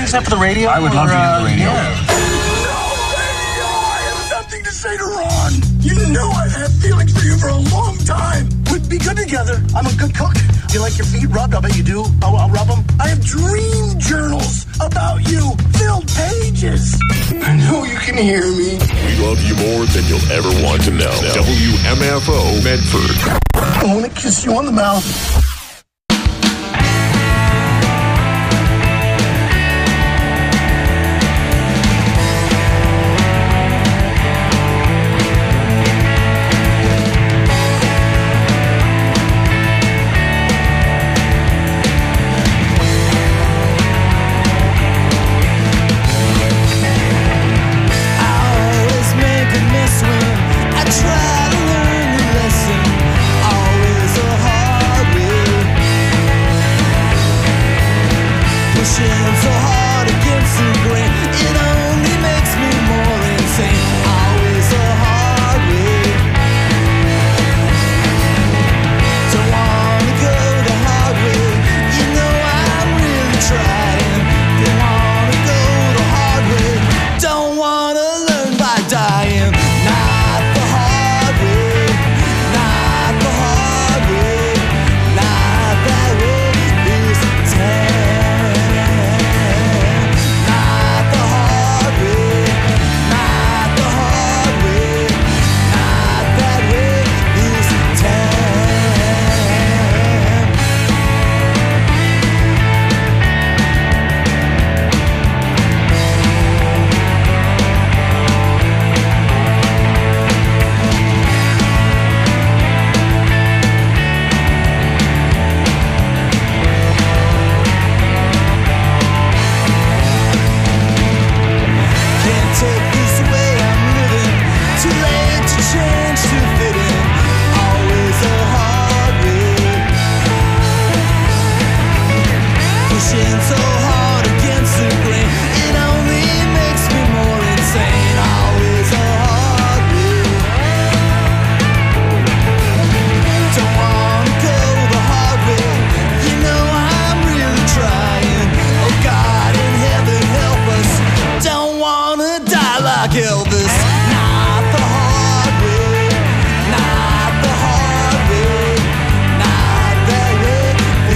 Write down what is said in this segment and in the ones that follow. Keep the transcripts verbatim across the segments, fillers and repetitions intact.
this up for the radio? I would love or, to hear uh, the radio. Yeah. I have something to say to Ron. You know I've had feelings for you for a long time. We'd be good together. I'm a good cook. Do you like your feet rubbed? I bet you do. I'll, I'll rub them. I have dream journals about you. Filled pages. I know you can hear me. We love you more than you'll ever want to know. W M F O Medford. I want to kiss you on the mouth.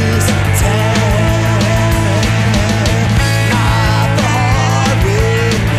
Not the hard way.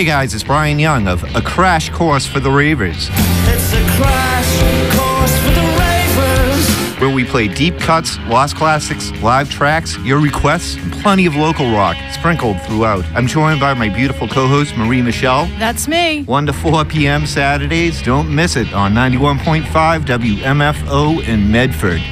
Hey guys, it's Brian Young of A Crash Course for the Ravers. It's a crash course for the Ravers. Where we play deep cuts, lost classics, live tracks, your requests, and plenty of local rock sprinkled throughout. I'm joined by my beautiful co-host, Marie Michelle. That's me. one to four p.m. Saturdays. Don't miss it on ninety-one point five W M F O in Medford.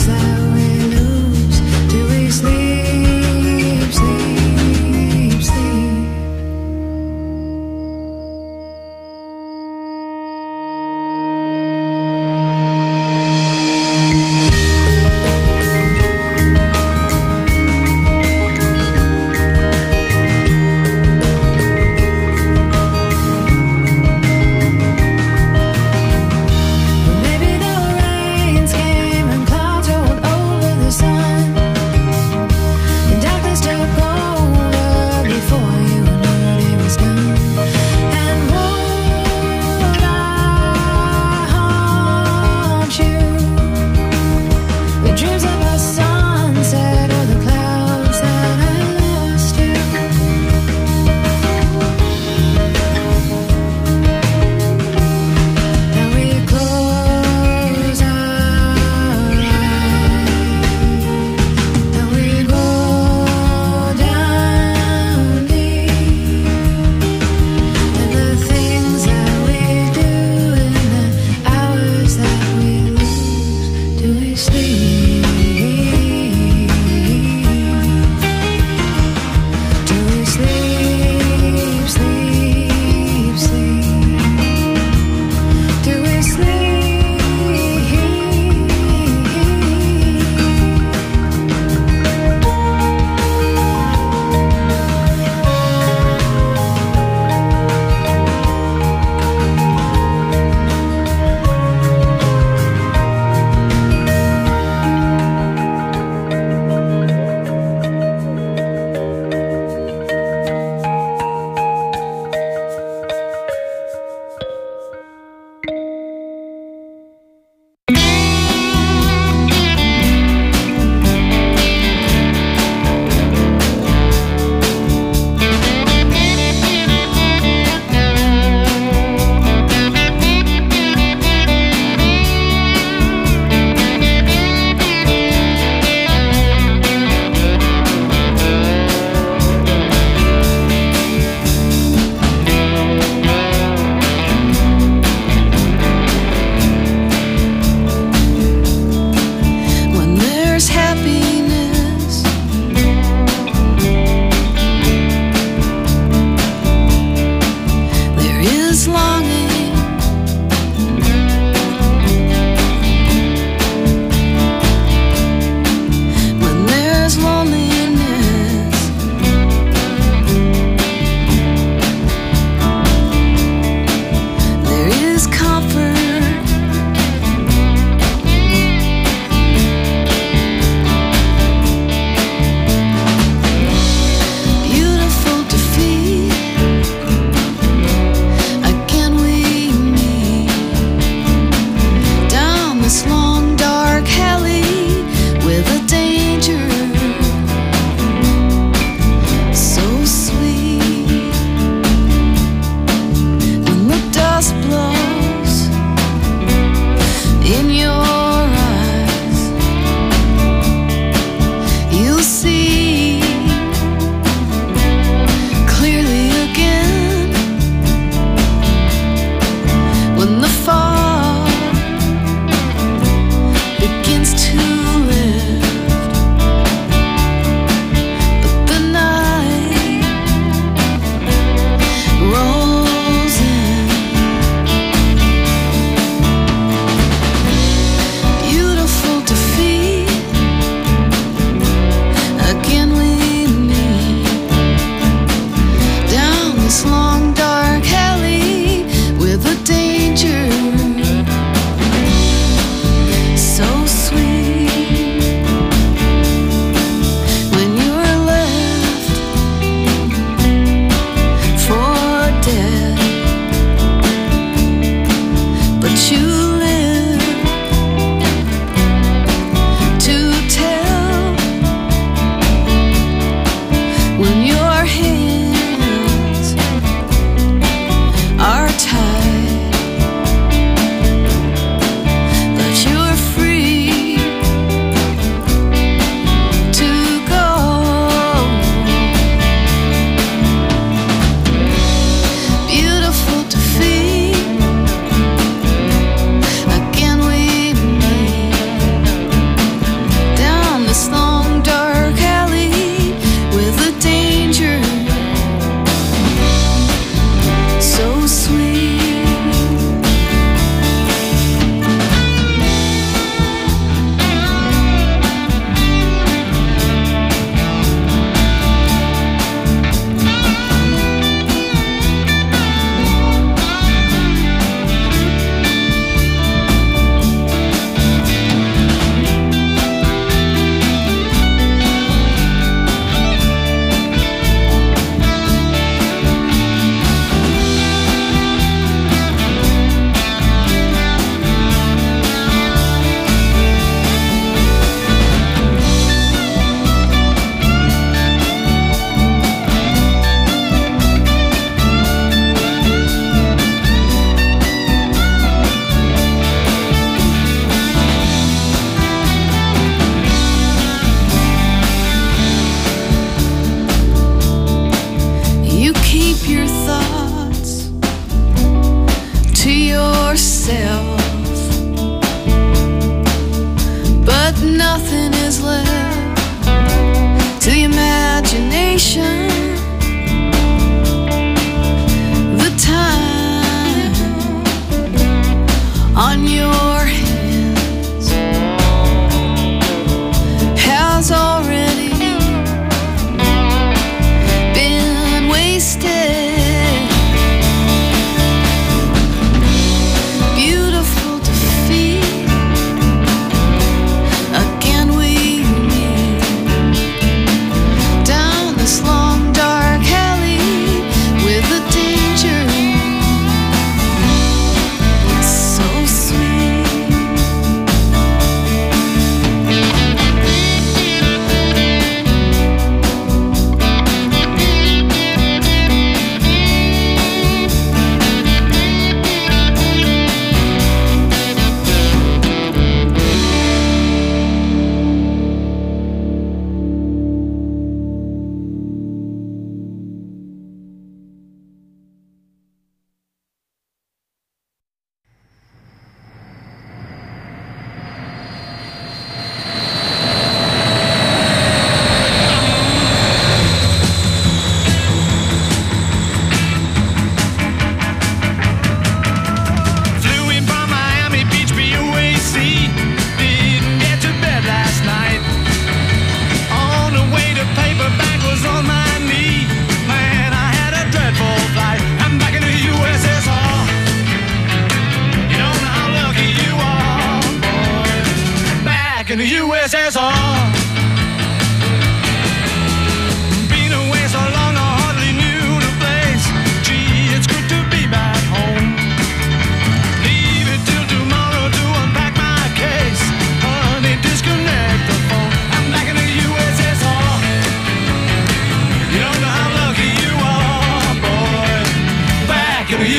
Sleep, sleep.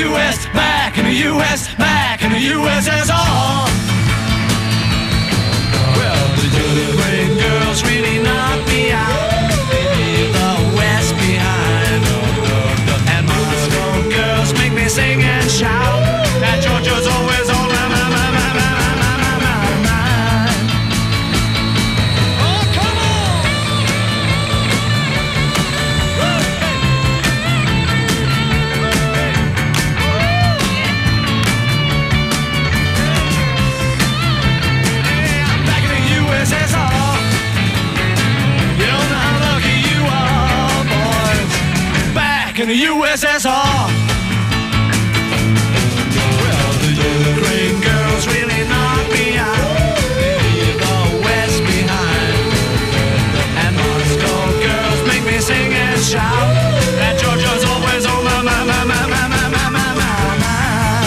U S, back in the U S, back in the U S S R. Well, the Ukraine girls really knocked me out. They leave the West behind. And Moscow girls make me sing and shout. And Georgia's always on my, my, my, my, my, my, my, my mind. Oh, come on! Hey, I'm back in the U S S R. You don't know how lucky you are, boys. Back in the U S S R. Ukraine girls really knock me out. They leave the West behind. And Moscow girls make me sing and shout. And Georgia's always on my, my, my, my, my, my, my, my, my, my.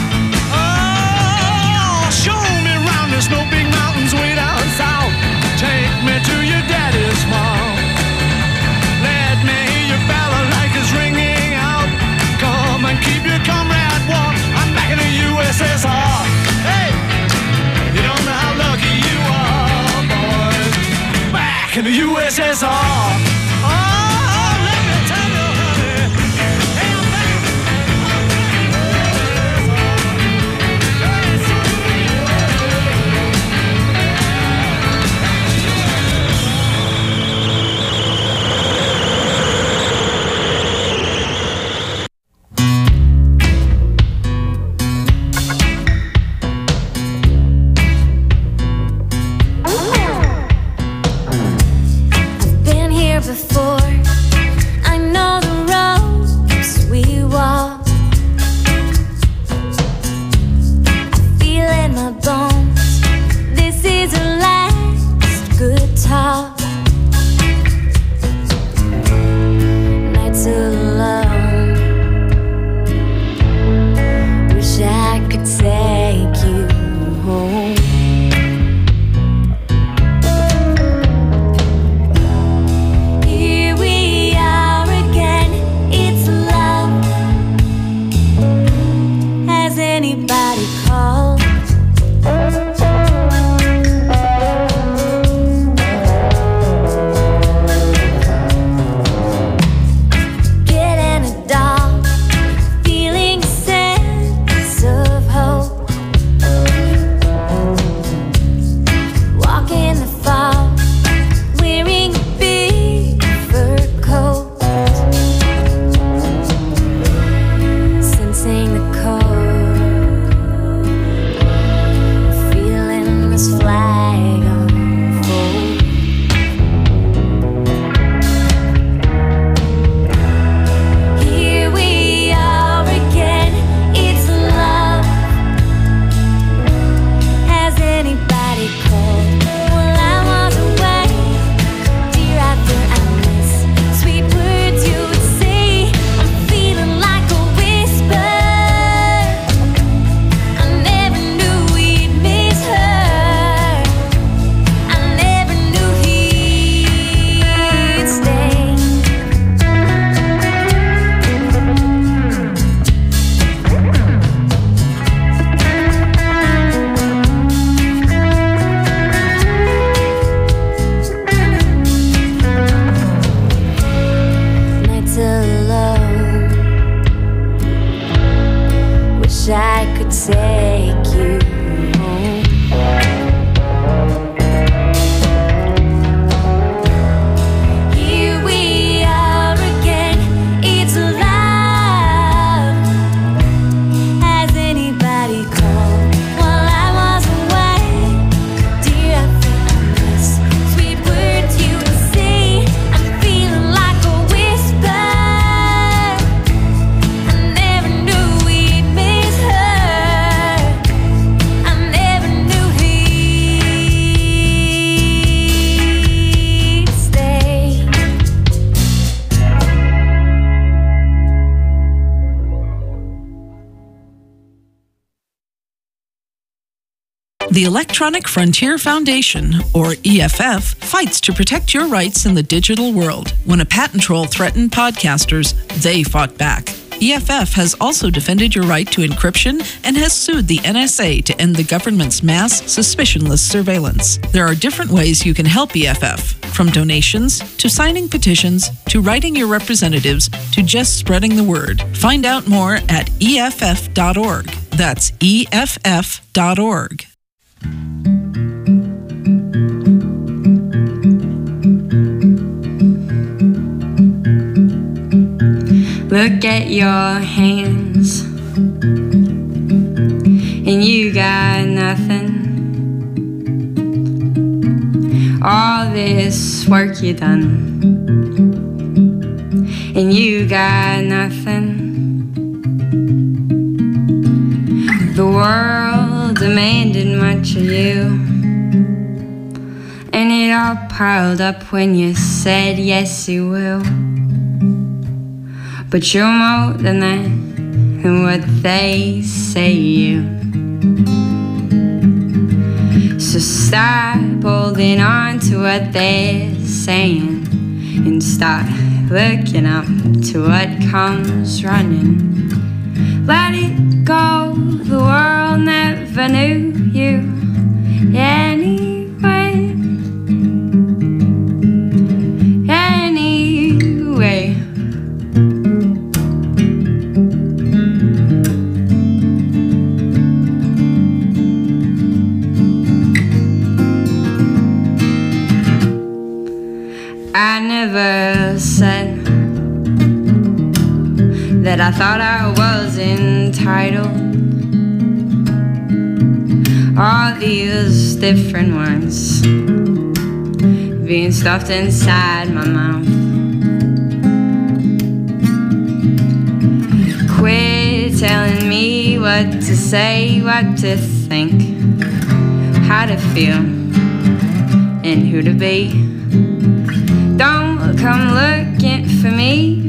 Oh, show me round the snow big mountains way down south. Take me to your daddy's farm. Let me hear your balalaikas ringing out. Come and keep your comrade warm. I'm back in the U S S R. Hey, you don't know how lucky you are, boys. Back in the U S S R. Oh, let me tell you, honey. Hey, I'm back. Been here before. I know the roads we walk. I feel in my bones. This is our last good talk. Nights alone. Wish I could take you home. Here we are again, it's love. Has anybody called? Getting a doll, feeling a sense of hope. Walking the fall, wearing a big fur coat. Sensing the cold, feeling this flag unfold. Here we are again, it's love. Has anybody called? Well, I was away, dear, after I miss sweet words you would say. I'm feeling like a whisper. I never knew we'd miss her. I never knew he'd stay. Nights alone. Wish I could take you home. Here we are again, it's love. Has anybody called? While I was away, dear, I feel I miss sweet words you would say. I'm feeling like a whisper. I never knew we'd miss her. I never knew he'd stay. The Electronic Frontier Foundation, or E F F, fights to protect your rights in the digital world. When a patent troll threatened podcasters, they fought back. E F F has also defended your right to encryption and has sued the N S A to end the government's mass, suspicionless surveillance. There are different ways you can help E F F, from donations to signing petitions to writing your representatives to just spreading the word. Find out more at E F F dot org. That's E F F dot org. Look at your hands, and you got nothing. All this work you done, and you got nothing. The world demanded much of you, and it all piled up when you said yes you will. But you're more than that, and what they say you. So stop holding on to what they're saying and start looking up to what comes running. Let it go, the world never knew you anyway. Anyway. I never said that I thought I was entitled. All these different words being stuffed inside my mouth. Quit telling me what to say, what to think, how to feel, and who to be. Don't come looking for me,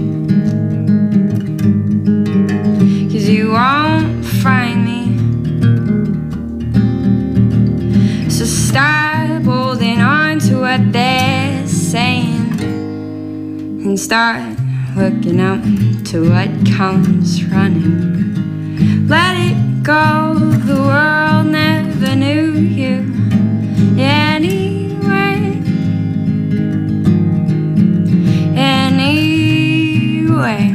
'cause you won't find me. So stop holding on to what they're saying and start looking up to what comes running. Let it go, the world never knew you anyway. Anyway.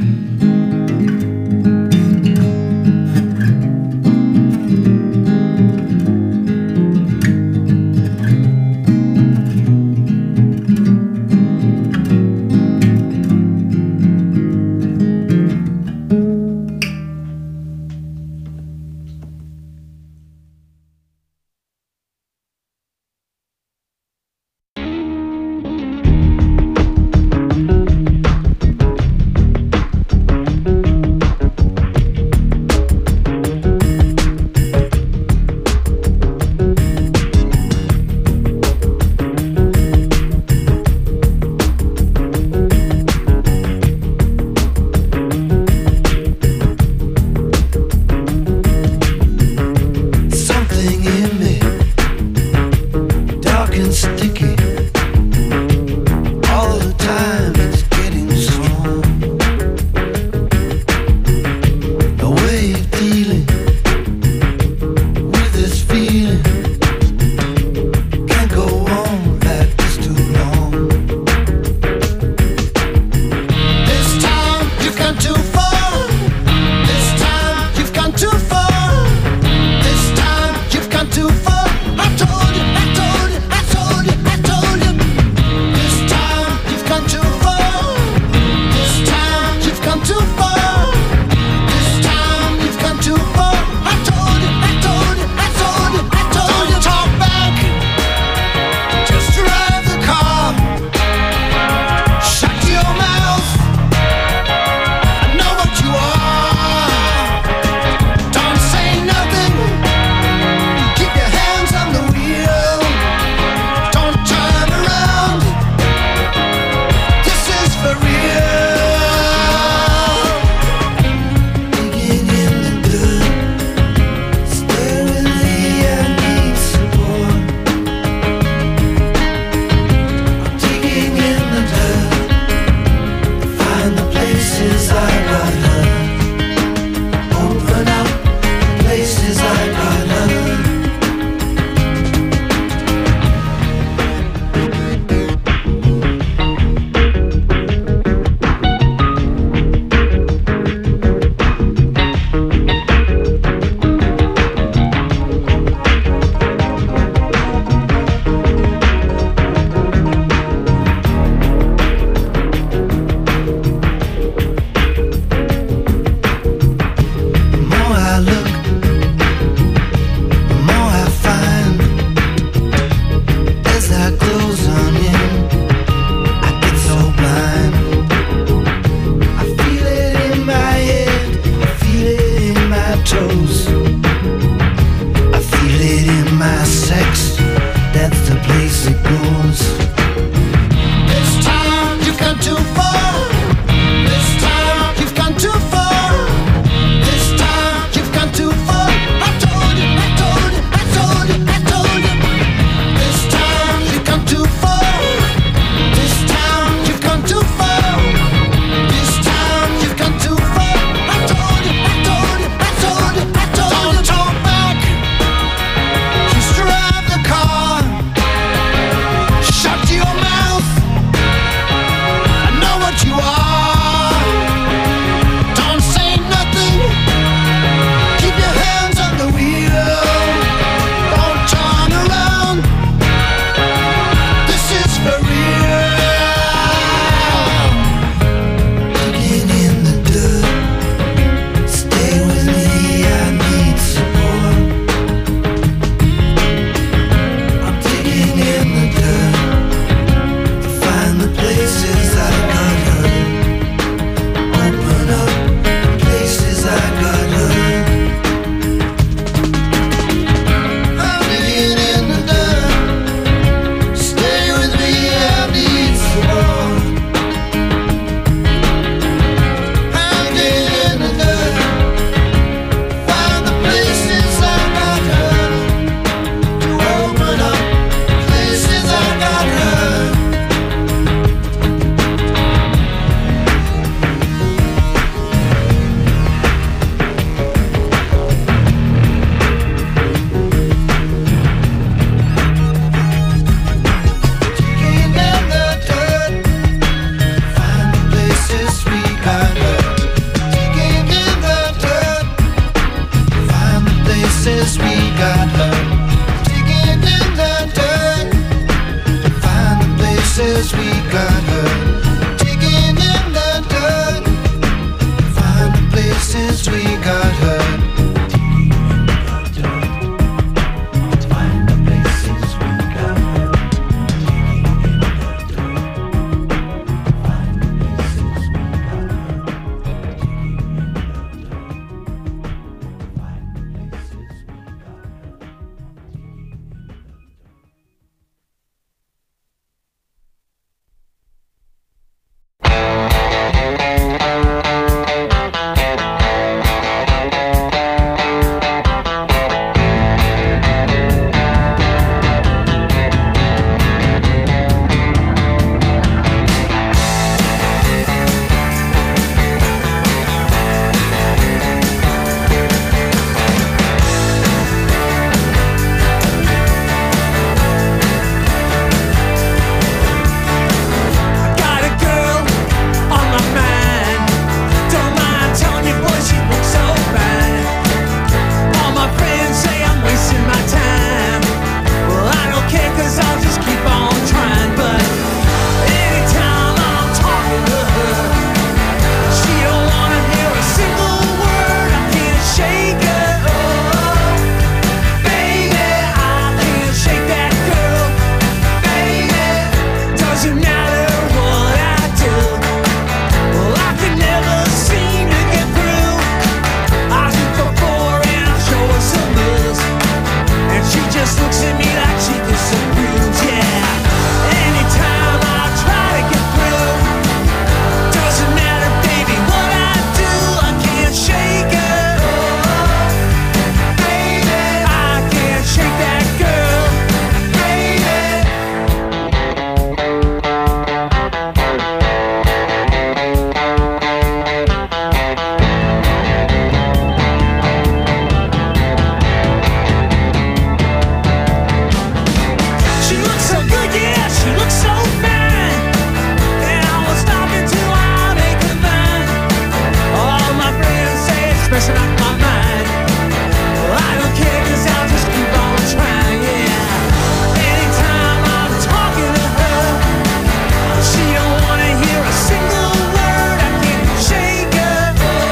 messing up my mind. I don't care 'cause I'll just keep on trying, yeah. Anytime I'm talking to her, she don't wanna hear a single word. I can't shake her,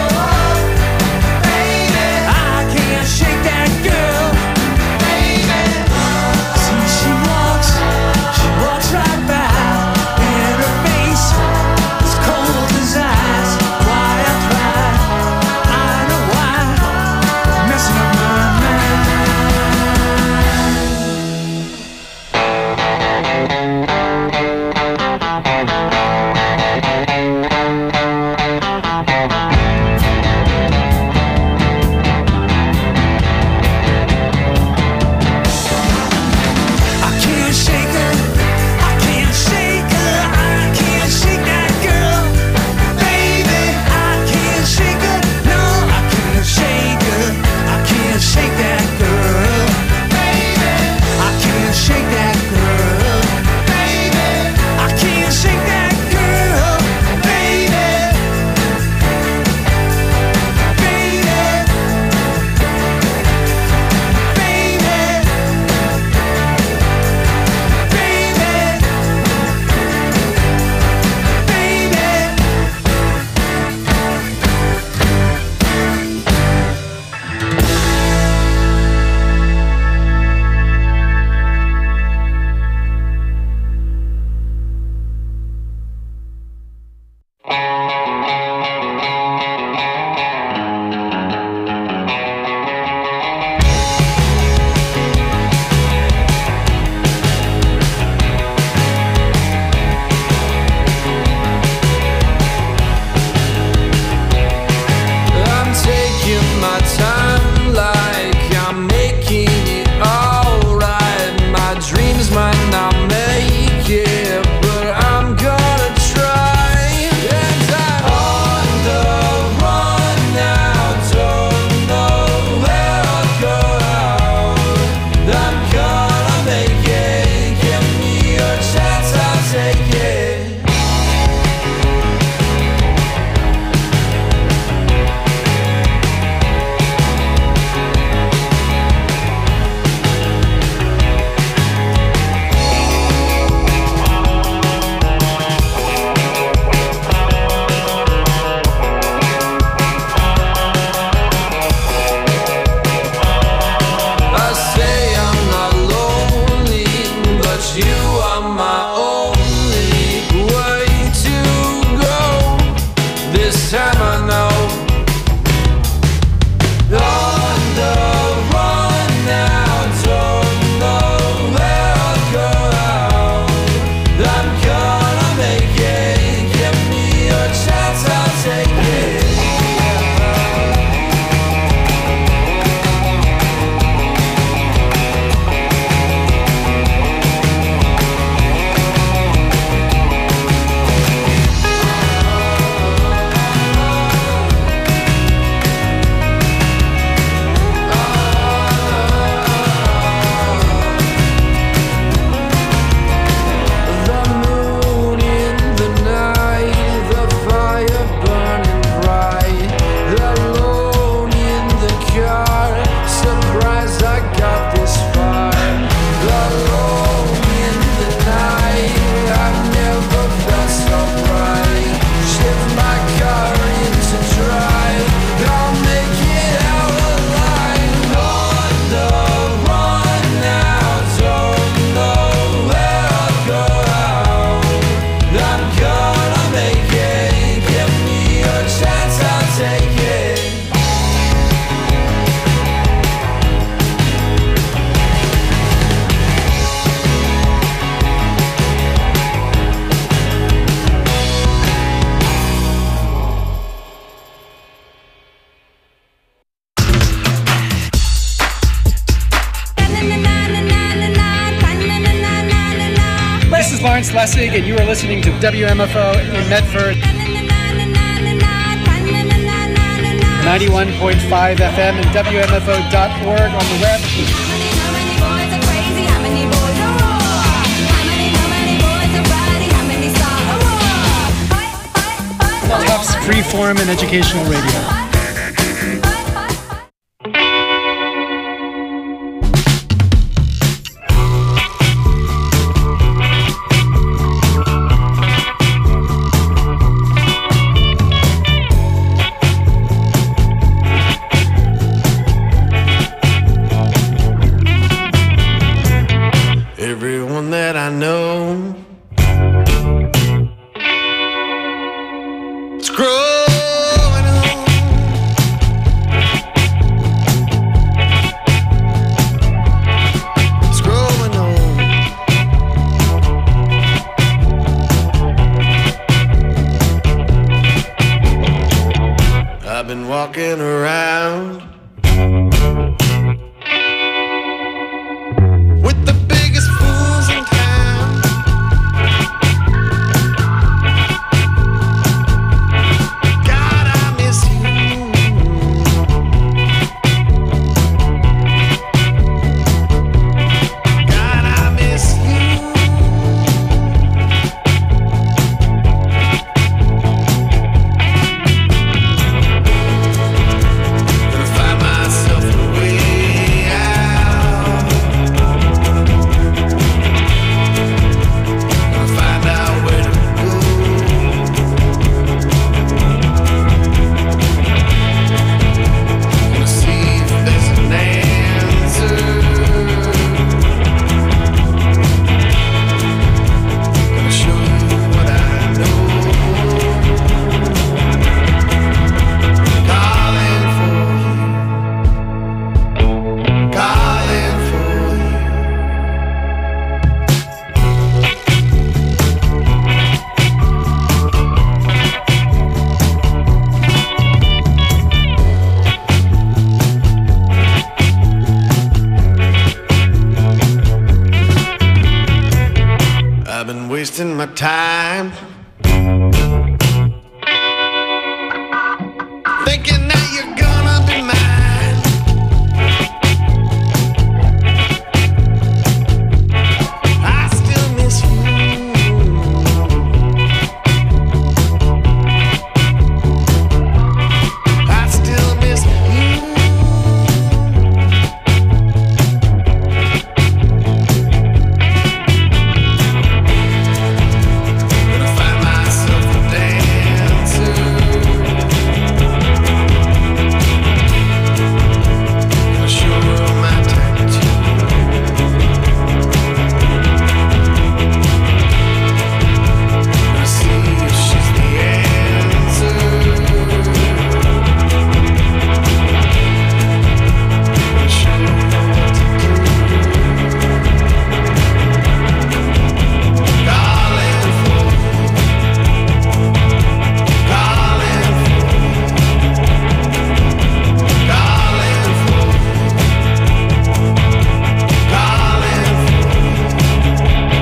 baby. I can't shake that girl, baby. See, she walks, she walks right by, and her face is cold as ice. Why I try, I know why, messing up my mind. I can't shake her, I can't shake her, I can't shake that girl, baby. I can't shake her, no, I can't shake her, I can't shake that girl, baby. I can't shake that girl, baby. I can't shake that girl, baby. Baby, baby, baby, baby. I'm taking my time like I'm making it alright. My dreams might not make it, but I'm gonna try. And I'm on the run now, don't know where I'll go. I'm gonna make it, give me a chance, I'll take it. I say I'm not lonely, but you are my only way to go. This time I know. On the run now, don't know where I'll go. I'm gonna make it, give me a chance, I'll take it. The moon in the night, the fire burning bright, alone in the car, surprised I got this far. Alone in the night, I've never felt so bright. Shift my car into drive, I'll make it out alive. On the run now, don't know where I'll go. I'm gonna make it, give me a chance, I'll take it. This is Lawrence Lessig, and you are listening to W M F O in Medford, ninety-one point five F M and W M F O dot org on the web. Tufts Freeform and Educational Radio. been walking around with the biggest fools in town. God, I miss you. God, I miss you. Gonna find myself a way out. Gonna find out where to go. Gonna see if there's an answer. Gonna show you what I know. Calling for you. Calling for you. I've been wasting my time thinking that you're gonna be mine. I still miss you. I still miss you. Gonna find myself a dancer. Gonna show her my tattoo. Gonna see if she's the answer. Gonna show her what to do. Calling for you. Calling for you. Calling for you. Calling for you.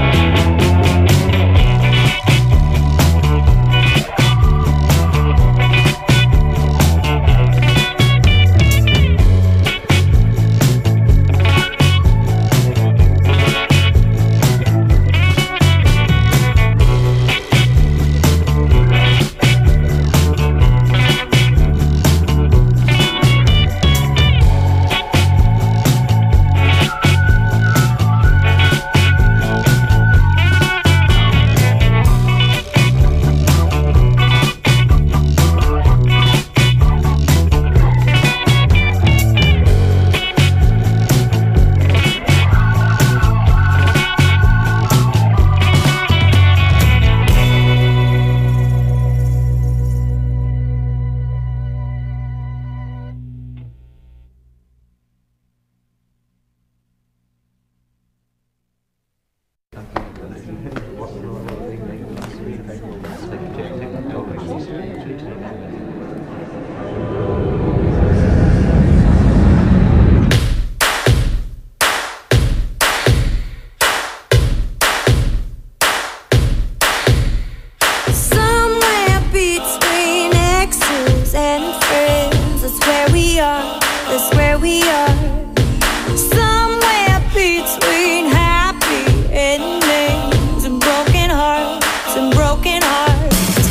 Somewhere between exes and friends, that's where we are, that's where we are. Somewhere between happy endings and broken hearts and broken hearts.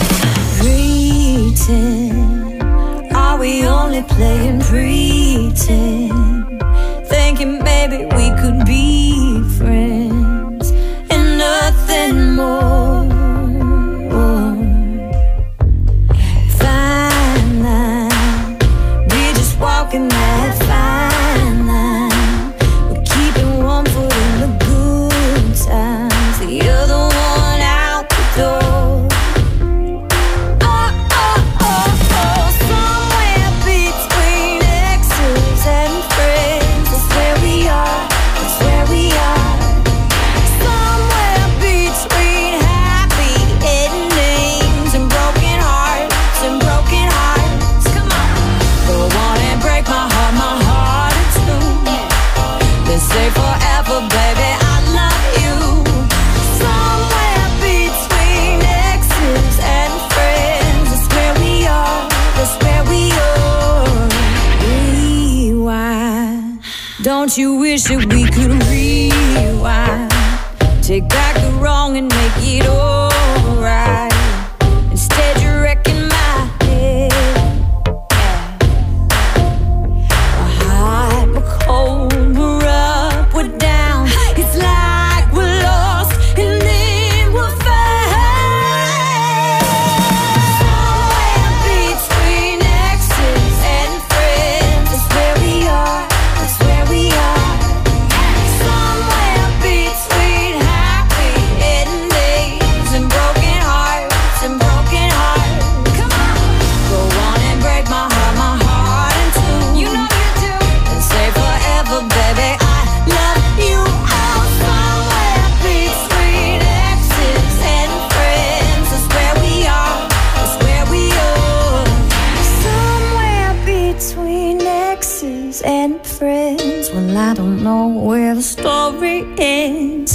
Pretend, are we only playing pretend? Thinking maybe we could be friends and nothing more. Fine line, we're just walking that fine line. We're keeping one foot in the good times, the other one out the door. Oh, oh, oh, oh, somewhere between exes and friends, that's where we are, that's where we are. Don't you wish that we could rewind? Take back the wrong and make it alright. Instead you're wrecking my head. We're hot, we're cold, we're up, we're down. It's like we're lost and then we're found. Somewhere between exes and friends. That's where we are, that's where we are. Somewhere between happy endings and broken hearts and broken hearts. Come on, go on and break my heart, my heart in two. You know you do. And say forever, baby, I love you. Oh, somewhere between exes and friends. That's where we are, that's where we are. Somewhere between exes and friends. Well, I don't know where the story ends.